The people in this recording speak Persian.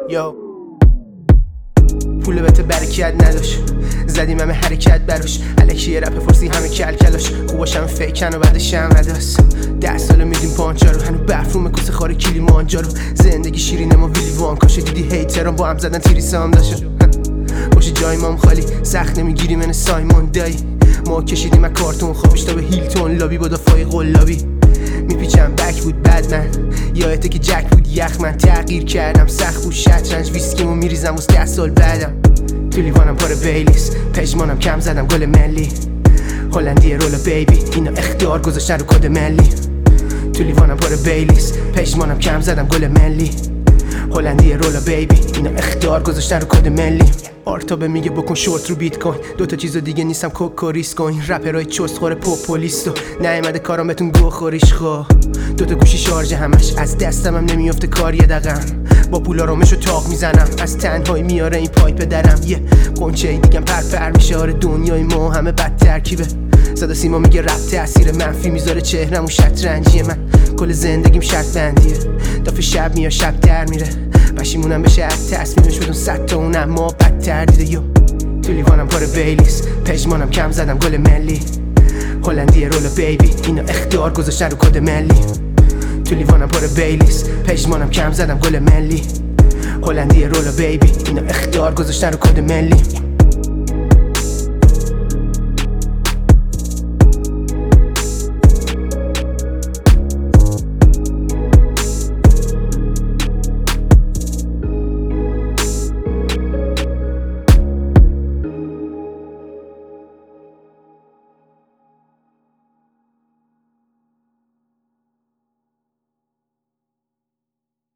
یا پول بهت برکت نداشت، زدیم همه حرکت براش، الکی یه رپ فرسی همه کلکلاش، خوباشم فیکن و بعدش هم رداست. 10 ساله میدیم پانچا رو، هنو برفوم کوسه خاره کلی مانجا رو. زندگی شیرینه ما ویلی وان کاشه، دیدی هیتران با هم زدن تیریسا هم داشت. باشه جای مام خالی، سخت نمیگیری من سایمون دایی. ما کشیدیم از کارتون خوابش تا به هیلتون، لابی با دفاعی قلابی. میپیچم بک بود بد من، یادته که جک بود یخ، من تغییر کردم سخت بود شطرنج، ویسکیمو میریزم واسه 10 سال بعدم. تو لیوانم پر بیلیس، پژمانم کم زدم گل ملی، هلندی رولا بیبی اینا اختیار گذاشتن رو کد ملی. تو لیوانم پر بیلیس، پژمانم کم زدم گل ملی، هلندی رولا بیبی اینا اختیار گذاشتن رو کد ملی. آرتابه میگه بکن شورت رو بیت کوین، دوتا چیزو دیگه نیستم کوکو ریس کوین. رپرای چست خوره پوپولیستو، نیومده کارام بهتون گو خوریش خو. دوتا گوشی شارژ همش، از دستم هم نمیافته کار یه دقم. با پولا رومشو تاق میزنم، از تنهایی میاره این پایپ درم. یه قنچه دیگم پر میشه، آره دنیای ما همه بد ترکیبه. صدا سیما میگه رپ تاثیر منفی میذاره چهرم و شطرنجی من. کل زندگیم شرط بندیه، دافه شب میاد شب در میره. پشیمونم بشه از تصمیمش بدون 100 تا اونم ما بدتر دیده. یو تو لیوانم پر بیلیس، پژمانم کم زدم گل ملی، هلندی رولا بیبی اینا اختیار گذاشتن رو کد ملی. تو لیوانم پر بیلیس، پژمانم کم زدم گل ملی، هلندی رولا بیبی اینا اختیار گذاشتن رو کد ملی.